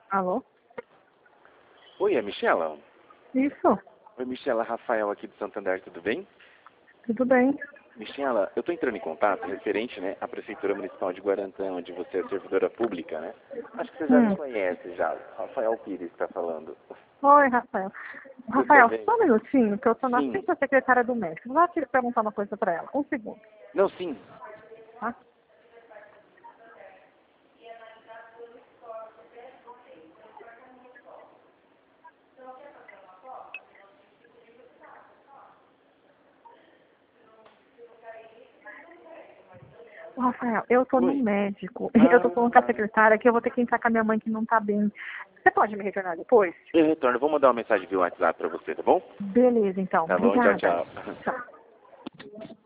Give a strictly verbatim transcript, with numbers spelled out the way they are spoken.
Alô? Oi, é Michela? Isso, Oi, Michela, Rafael aqui do Santander, tudo bem? tudo bem. Michela, eu estou entrando em contato referente, né, à Prefeitura Municipal de Guarantã, onde você é servidora pública, né? Acho que você já me Hum. conhece já. Rafael Pires está falando. Oi, Rafael. Tudo Rafael, bem? só um minutinho, que eu tô na Sim. frente da secretária do médico. Vou lá te perguntar uma coisa pra ela. Um segundo, Não, sim. tá? Ô, Rafael, eu tô no Oi. médico. Eu tô falando com a Ah, secretária que eu vou ter que entrar com a minha mãe que não tá bem. Você pode me retornar depois? eu retorno. Vou mandar uma mensagem via WhatsApp para você, tá bom? Beleza, então. Tá bom, tchau, Obrigada. tchau. Tchau.